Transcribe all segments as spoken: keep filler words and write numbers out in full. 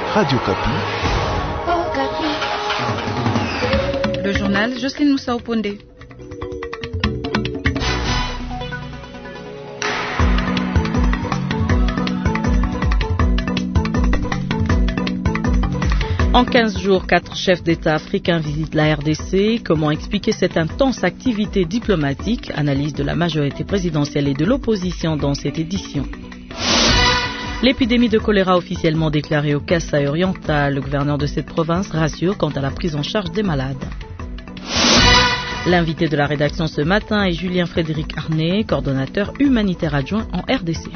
Radio Kapi. Le journal Jocelyne Moussa Opondé. En quinze jours, quatre chefs d'État africains visitent la R D C. Comment expliquer cette intense activité diplomatique? Analyse de la majorité présidentielle et de l'opposition dans cette édition. L'épidémie de choléra officiellement déclarée au Kasaï oriental. Le gouverneur de cette province rassure quant à la prise en charge des malades. L'invité de la rédaction ce matin est Julien Frédéric Arnay, coordonnateur humanitaire adjoint en R D C.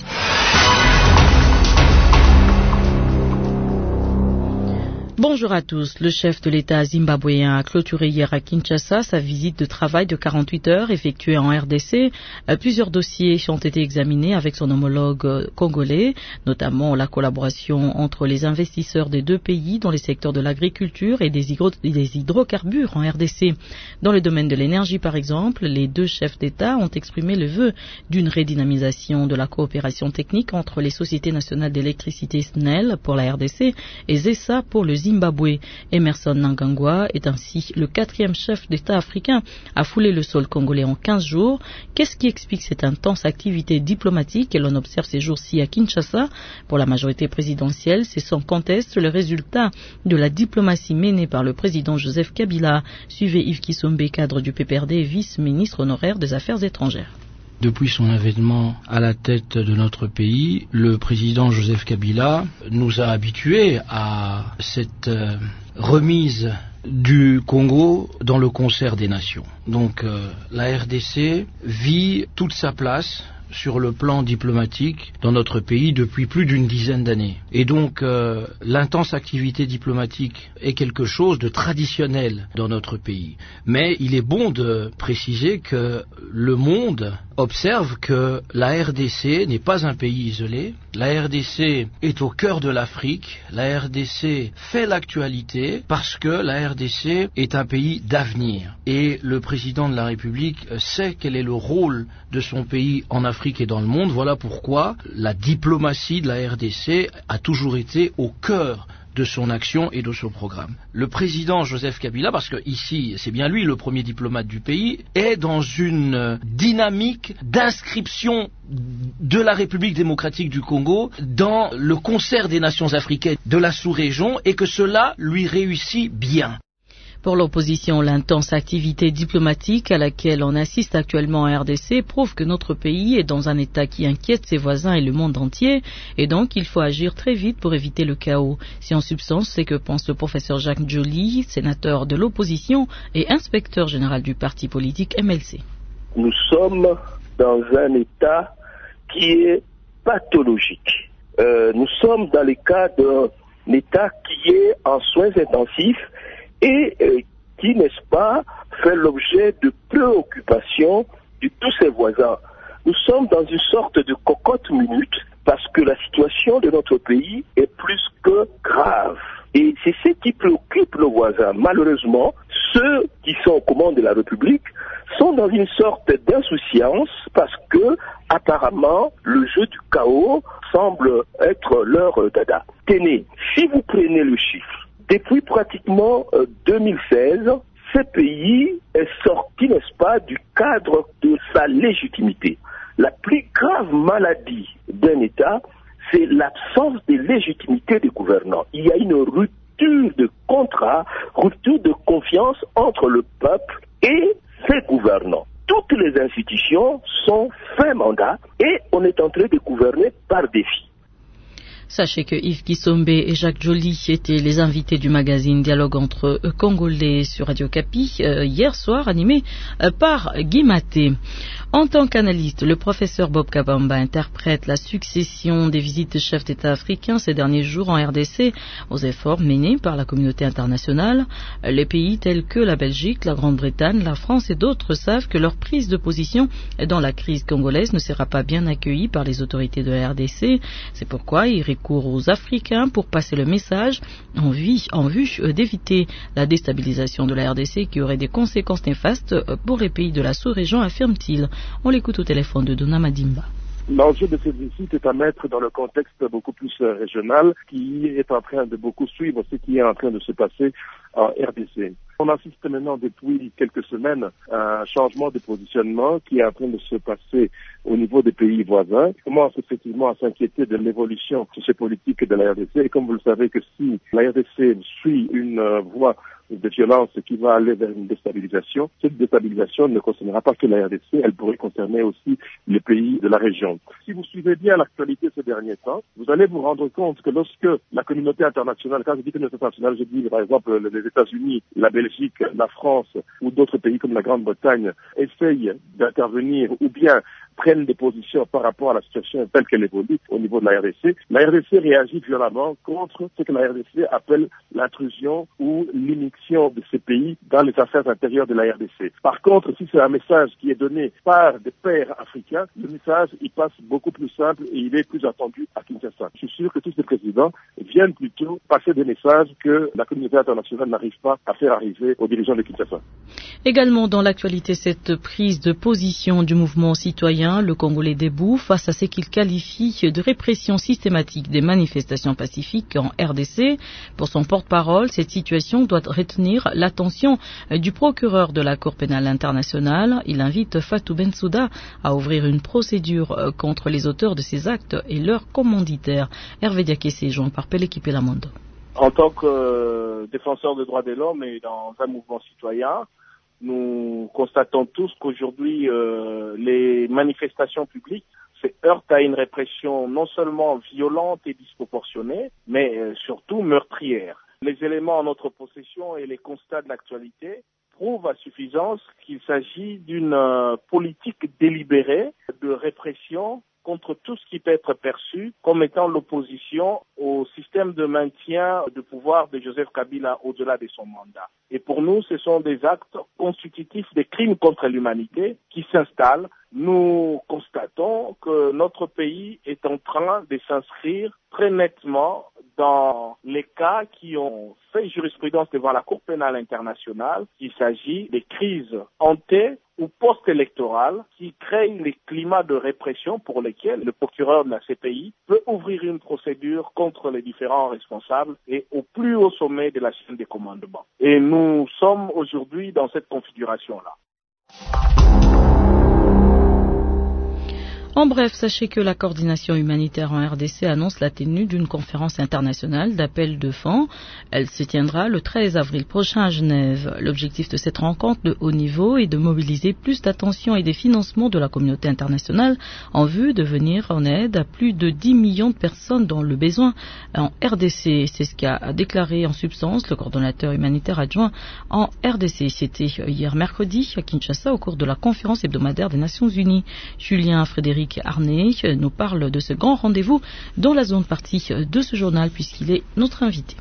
Bonjour à tous. Le chef de l'État zimbabwéen a clôturé hier à Kinshasa sa visite de travail de quarante-huit heures effectuée en R D C. Plusieurs dossiers ont été examinés avec son homologue congolais, notamment la collaboration entre les investisseurs des deux pays dans les secteurs de l'agriculture et des, hydro- des hydrocarbures en R D C. Dans le domaine de l'énergie, par exemple, les deux chefs d'État ont exprimé le vœu d'une redynamisation de la coopération technique entre les sociétés nationales d'électricité S N E L pour la R D C et ZESA pour le Zimbabwe. Emerson Mnangagwa est ainsi le quatrième chef d'État africain à fouler le sol congolais en quinze jours. Qu'est-ce qui explique cette intense activité diplomatique que l'on observe ces jours-ci à Kinshasa? Pour la majorité présidentielle, c'est sans conteste le résultat de la diplomatie menée par le président Joseph Kabila. Suivez Yves Kisombe, cadre du P P R D et vice-ministre honoraire des Affaires étrangères. Depuis son avènement à la tête de notre pays, le président Joseph Kabila nous a habitués à cette euh, remise du Congo dans le concert des nations. Donc euh, la R D C vit toute sa place sur le plan diplomatique dans notre pays depuis plus d'une dizaine d'années. Et donc euh, l'intense activité diplomatique est quelque chose de traditionnel dans notre pays. Mais il est bon de préciser que le monde observe que la R D C n'est pas un pays isolé. La R D C est au cœur de l'Afrique. La R D C fait l'actualité parce que la R D C est un pays d'avenir. Et le président de la République sait quel est le rôle de son pays en Afrique et dans le monde. Voilà pourquoi la diplomatie de la R D C a toujours été au cœur de son action et de son programme. Le président Joseph Kabila, parce que ici c'est bien lui le premier diplomate du pays, est dans une dynamique d'inscription de la République démocratique du Congo dans le concert des nations africaines de la sous-région et que cela lui réussit bien. Pour l'opposition, l'intense activité diplomatique à laquelle on assiste actuellement en R D C prouve que notre pays est dans un état qui inquiète ses voisins et le monde entier, et donc il faut agir très vite pour éviter le chaos. Si en substance, c'est que pense le professeur Jacques Joly, sénateur de l'opposition et inspecteur général du parti politique M L C. Nous sommes dans un état qui est pathologique. Euh, nous sommes dans le cas d'un état qui est en soins intensifs et euh, qui, n'est-ce pas, fait l'objet de préoccupations de tous ses voisins. Nous sommes dans une sorte de cocotte minute parce que la situation de notre pays est plus que grave. Et c'est ce qui préoccupe nos voisins. Malheureusement, ceux qui sont aux commandes de la République sont dans une sorte d'insouciance parce que, apparemment, le jeu du chaos semble être leur dada. Tenez, si vous prenez le chiffre, depuis pratiquement euh, deux mille seize, ce pays est sorti, n'est-ce pas, du cadre de sa légitimité. La plus grave maladie d'un État, c'est l'absence de légitimité des gouvernants. Il y a une rupture de contrat, rupture de confiance entre le peuple et ses gouvernants. Toutes les institutions sont fin mandat et on est en train de gouverner par défi. Sachez que Yves Kisombe et Jacques Joly étaient les invités du magazine Dialogue entre Congolais sur Radio Kapi euh, hier soir, animé euh, par Guy Maté. En tant qu'analyste, le professeur Bob Kabamba interprète la succession des visites de chefs d'État africains ces derniers jours en R D C aux efforts menés par la communauté internationale. Les pays tels que la Belgique, la Grande-Bretagne, la France et d'autres savent que leur prise de position dans la crise congolaise ne sera pas bien accueillie par les autorités de la R D C. C'est pourquoi ils recourent aux Africains pour passer le message en vue, en vue d'éviter la déstabilisation de la R D C qui aurait des conséquences néfastes pour les pays de la sous-région, affirme-t-il. On l'écoute au téléphone de Donna Madimba. L'enjeu de ces visites est à mettre dans le contexte beaucoup plus régional qui est en train de beaucoup suivre ce qui est en train de se passer en R D C. On assiste maintenant depuis quelques semaines à un changement de positionnement qui est en train de se passer au niveau des pays voisins. On commence effectivement à s'inquiéter de l'évolution sociopolitique de la R D C. Et comme vous le savez que si la R D C suit une euh, voie de violence qui va aller vers une déstabilisation, cette déstabilisation ne concernera pas que la R D C, elle pourrait concerner aussi les pays de la région. Si vous suivez bien l'actualité ces derniers temps, vous allez vous rendre compte que lorsque la communauté internationale, quand je dis communauté internationale, je dis par exemple les États-Unis, la Belgique, la France ou d'autres pays comme la Grande-Bretagne essayent d'intervenir ou bien prennent des positions par rapport à la situation telle qu'elle évolue au niveau de la R D C, la R D C réagit violemment contre ce que la R D C appelle l'intrusion ou l'immixtion de ces pays dans les affaires intérieures de la R D C. Par contre, si c'est un message qui est donné par des pairs africains, le message, il passe beaucoup plus simple et il est plus attendu à Kinshasa. Je suis sûr que tous ces présidents viennent plutôt passer des messages que la communauté internationale n'arrive pas à faire arriver aux dirigeants de Kinshasa. Également dans l'actualité, cette prise de position du mouvement citoyen, le Congolais debout, face à ce qu'il qualifie de répression systématique des manifestations pacifiques en R D C. Pour son porte-parole, cette situation doit retenir l'attention du procureur de la Cour pénale internationale. Il invite Fatou Bensouda à ouvrir une procédure contre les auteurs de ces actes et leurs commanditaires. Hervé Diakessé, joint par Peleki Pelamondo. En tant que euh, défenseur des droits de l'homme et dans un mouvement citoyen, nous constatons tous qu'aujourd'hui, euh, les manifestations publiques se heurtent à une répression non seulement violente et disproportionnée, mais euh, surtout meurtrière. Les éléments en notre possession et les constats de l'actualité prouvent à suffisance qu'il s'agit d'une euh, politique délibérée de répression contre tout ce qui peut être perçu comme étant l'opposition au système de maintien du pouvoir de Joseph Kabila au-delà de son mandat. Et pour nous, ce sont des actes constitutifs des crimes contre l'humanité qui s'installent. Nous constatons que notre pays est en train de s'inscrire très nettement dans les cas qui ont fait jurisprudence devant la Cour pénale internationale. Il s'agit des crises hantées ou post-électorales qui créent les climats de répression pour lesquels le procureur de la C P I peut ouvrir une procédure contre les différents responsables et au plus haut sommet de la chaîne de commandement. Et nous sommes aujourd'hui dans cette configuration-là. En bref, sachez que la coordination humanitaire en R D C annonce la tenue d'une conférence internationale d'appel de fonds. Elle se tiendra le treize avril prochain à Genève. L'objectif de cette rencontre de haut niveau est de mobiliser plus d'attention et des financements de la communauté internationale en vue de venir en aide à plus de dix millions de personnes dans le besoin en R D C. C'est ce qu'a déclaré en substance le coordonnateur humanitaire adjoint en R D C. C'était hier mercredi à Kinshasa au cours de la conférence hebdomadaire des Nations Unies. Julien Frédéric Arnay nous parle de ce grand rendez-vous dans la zone partie de ce journal puisqu'il est notre invité.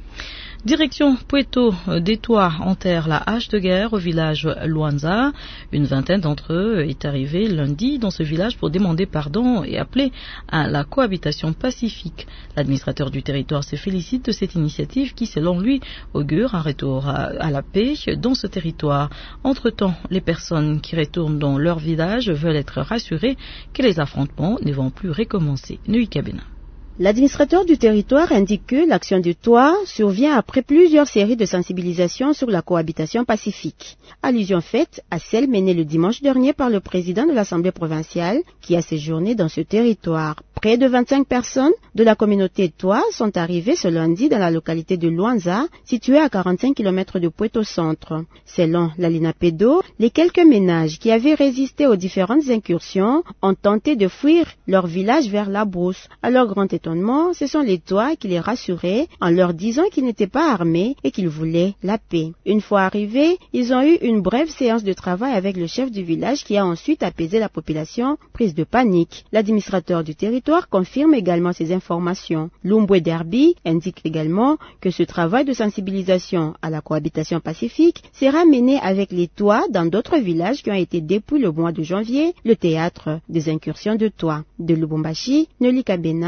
Direction Puerto des Toits enterre la hache de guerre au village Luanza. Une vingtaine d'entre eux est arrivée lundi dans ce village pour demander pardon et appeler à la cohabitation pacifique. L'administrateur du territoire se félicite de cette initiative qui, selon lui, augure un retour à, à la paix dans ce territoire. Entre-temps, les personnes qui retournent dans leur village veulent être rassurées que les affrontements ne vont plus recommencer. Nui Kabena. L'administrateur du territoire indique que l'action du toit survient après plusieurs séries de sensibilisation sur la cohabitation pacifique. Allusion faite à celle menée le dimanche dernier par le président de l'Assemblée provinciale qui a séjourné dans ce territoire. Près de vingt-cinq personnes de la communauté Toit sont arrivées ce lundi dans la localité de Luanza, située à quarante-cinq kilomètres de Puerto Centre. Selon la Linapedo, les quelques ménages qui avaient résisté aux différentes incursions ont tenté de fuir leur village vers la brousse. À leur grand étonnement, ce sont les Toits qui les rassuraient en leur disant qu'ils n'étaient pas armés et qu'ils voulaient la paix. Une fois arrivés, ils ont eu une brève séance de travail avec le chef du village qui a ensuite apaisé la population prise de panique. L'administrateur du territoire confirme également ces informations. Lumbwe Derby indique également que ce travail de sensibilisation à la cohabitation pacifique sera mené avec les Toits dans d'autres villages qui ont été depuis le mois de janvier le théâtre des incursions de Toits. De Lubumbashi, Nelly Kabena,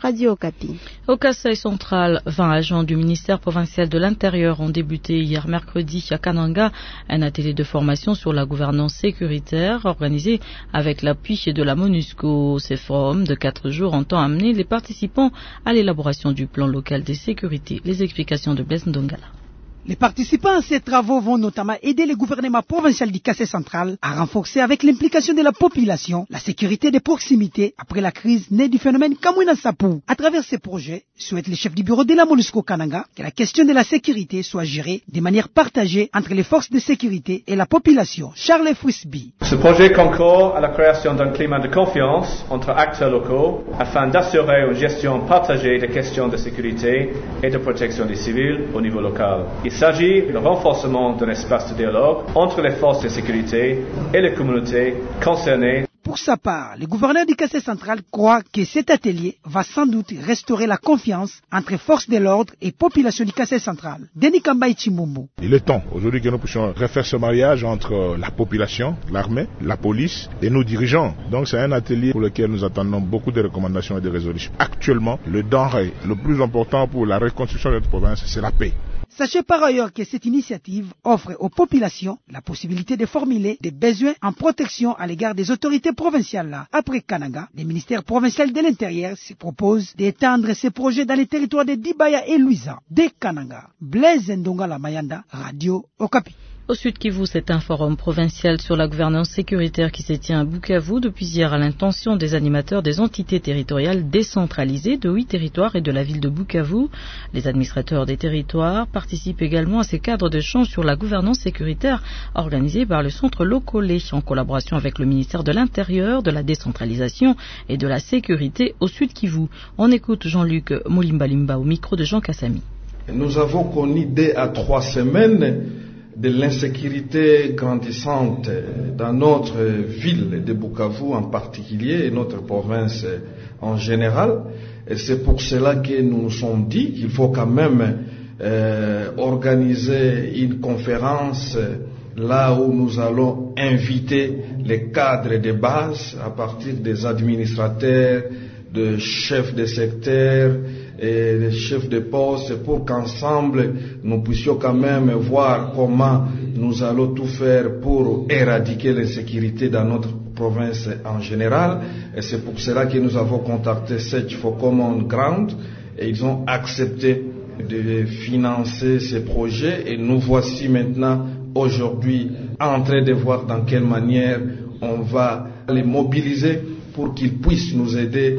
Radio Okapi. Au Kasaï central, vingt agents du ministère provincial de l'Intérieur ont débuté hier mercredi à Kananga un atelier de formation sur la gouvernance sécuritaire organisé avec l'appui de la MONUSCO. Ces forums de quatre jours entend amener les participants à l'élaboration du plan local de sécurité. Les explications de Blaise Ndongala. Les participants à ces travaux vont notamment aider le gouvernement provincial du Kasaï central à renforcer avec l'implication de la population la sécurité des proximités après la crise née du phénomène Kamwina Sapu. À travers ces projets, souhaite le chef du bureau de la MONUSCO Kananga que la question de la sécurité soit gérée de manière partagée entre les forces de sécurité et la population. Charles Frisby. Ce projet concourt à la création d'un climat de confiance entre acteurs locaux afin d'assurer une gestion partagée des questions de sécurité et de protection des civils au niveau local. Il s'agit du renforcement d'un espace de dialogue entre les forces de sécurité et les communautés concernées. Pour sa part, le gouverneur du Kasaï central croit que cet atelier va sans doute restaurer la confiance entre forces de l'ordre et population du Kasaï central. Denis Kambaï Chimombo. Il est temps aujourd'hui que nous puissions refaire ce mariage entre la population, l'armée, la police et nos dirigeants. Donc c'est un atelier pour lequel nous attendons beaucoup de recommandations et de résolutions. Actuellement, le denrée le plus important pour la reconstruction de notre province, c'est la paix. Sachez par ailleurs que cette initiative offre aux populations la possibilité de formuler des besoins en protection à l'égard des autorités provinciales. Après Kananga, le ministère provincial de l'Intérieur se propose d'étendre ces projets dans les territoires de Dibaya et Luisa. De Kananga, Blaise Ndongala Mayanda, Radio Okapi. Au Sud Kivu, c'est un forum provincial sur la gouvernance sécuritaire qui se tient à Bukavu depuis hier à l'intention des animateurs des entités territoriales décentralisées de huit territoires et de la ville de Bukavu. Les administrateurs des territoires participent également à ces cadres de change sur la gouvernance sécuritaire organisés par le Centre Lokolé en collaboration avec le ministère de l'Intérieur, de la décentralisation et de la sécurité au Sud Kivu. On écoute Jean-Luc Molimbalimba au micro de Jean Kassami. Nous avons connu deux à trois semaines de l'insécurité grandissante dans notre ville de Bukavu en particulier et notre province en général. Et c'est pour cela que nous nous sommes dit qu'il faut quand même euh, organiser une conférence là où nous allons inviter les cadres de base à partir des administrateurs, de chefs de secteur et des chefs de poste pour qu'ensemble nous puissions quand même voir comment nous allons tout faire pour éradiquer l'insécurité dans notre province en général. Et c'est pour cela que nous avons contacté Search for Common Ground et ils ont accepté de financer ces projets et nous voici maintenant aujourd'hui en train de voir dans quelle manière on va les mobiliser pour qu'ils puissent nous aider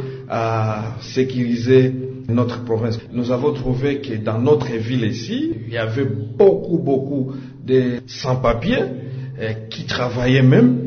à sécuriser notre province. Nous avons trouvé que dans notre ville ici, il y avait beaucoup, beaucoup de sans-papiers euh, qui travaillaient même.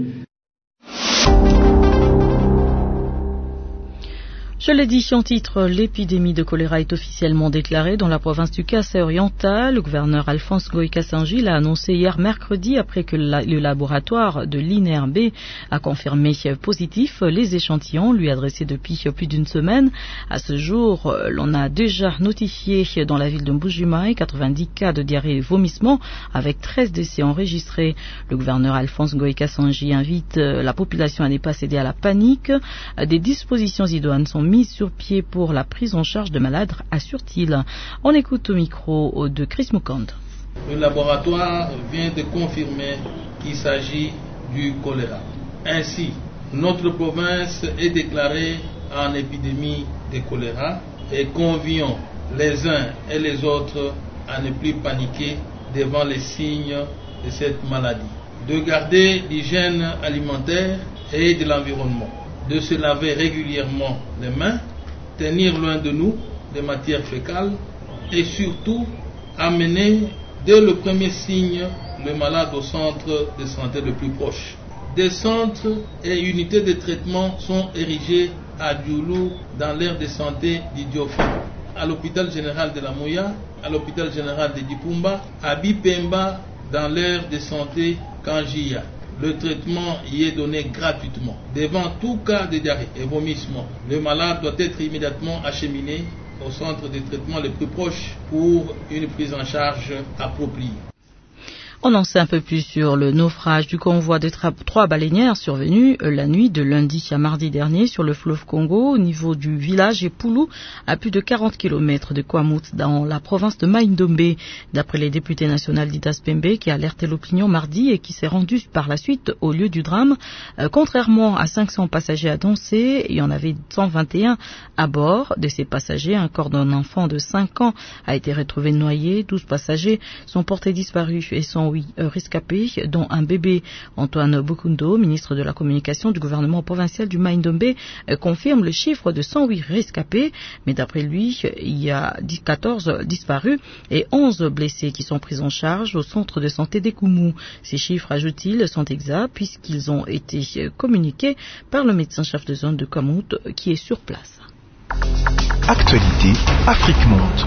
Je l'ai dit en titre, l'épidémie de choléra est officiellement déclarée dans la province du Kasaï oriental. Le gouverneur Alphonse Goï Kassangi l'a annoncé hier mercredi après que la, le laboratoire de l'I N R B a confirmé positif les échantillons lui adressés depuis plus d'une semaine. À ce jour, l'on a déjà notifié dans la ville de Mbujimaï quatre-vingt-dix cas de diarrhée et vomissement avec treize décès enregistrés. Le gouverneur Alphonse Goï Kassangi invite la population à ne pas céder à la panique. Des dispositions idoines sont mise sur pied pour la prise en charge de malades, assure-t-il. On écoute au micro de Chris Mukand. Le laboratoire vient de confirmer qu'il s'agit du choléra. Ainsi, notre province est déclarée en épidémie de choléra et convions les uns et les autres à ne plus paniquer devant les signes de cette maladie, de garder l'hygiène alimentaire et de l'environnement, de se laver régulièrement les mains, tenir loin de nous des matières fécales et surtout amener dès le premier signe le malade au centre de santé le plus proche. Des centres et unités de traitement sont érigés à Djoulou dans l'aire de santé d'Idiofa, à l'hôpital général de la Mouya, à l'hôpital général de Dipumba, à Bipemba dans l'aire de santé Kanjia. Le traitement y est donné gratuitement. Devant tout cas de diarrhée et vomissement, le malade doit être immédiatement acheminé au centre de traitement le plus proche pour une prise en charge appropriée. On en sait un peu plus sur le naufrage du convoi de tra- trois baleinières survenu la nuit de lundi à mardi dernier sur le fleuve Congo au niveau du village Epoulou à plus de quarante kilomètres de Kwamouth dans la province de Mai-Ndombe. D'après les députés nationaux d'Idas Pembe qui a alerté l'opinion mardi et qui s'est rendu par la suite au lieu du drame, euh, contrairement à cinq cents passagers annoncés, il y en avait cent vingt et un à bord. De ces passagers, un corps d'un enfant de cinq ans a été retrouvé noyé. douze passagers sont portés disparus et sont oui, rescapés, dont un bébé. Antoine Bukundo, ministre de la Communication du gouvernement provincial du Mai-Ndombe, confirme le chiffre de cent huit rescapés, mais d'après lui, il y a quatorze disparus et onze blessés qui sont pris en charge au centre de santé d'Ekumu. Ces chiffres, ajoute-t-il, sont exacts puisqu'ils ont été communiqués par le médecin-chef de zone de Kwamouth qui est sur place. Actualité, Afrique Monde.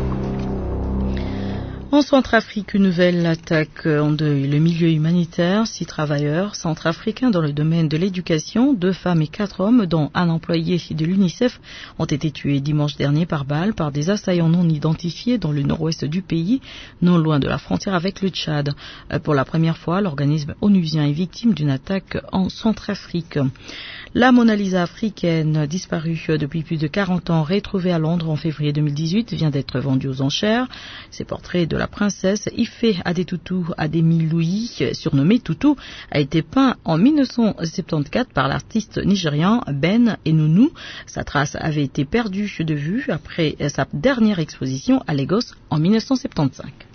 En Centrafrique, une nouvelle attaque endeuille le milieu humanitaire. Six travailleurs centrafricains dans le domaine de l'éducation, deux femmes et quatre hommes, dont un employé de l'UNICEF, ont été tués dimanche dernier par balle par des assaillants non identifiés dans le nord-ouest du pays, non loin de la frontière avec le Tchad. Pour la première fois, l'organisme onusien est victime d'une attaque en Centrafrique. La Mona Lisa africaine, disparue depuis plus de quarante ans, retrouvée à Londres en février deux mille dix-huit, vient d'être vendue aux enchères. Ces portraits de la princesse Ife Adétoutou Adémie Louis, surnommée Toutou, a été peint en mille neuf cent soixante-quatorze par l'artiste nigérian Ben Enunu. Sa trace avait été perdue de vue après sa dernière exposition à Lagos en mille neuf cent soixante-quinze.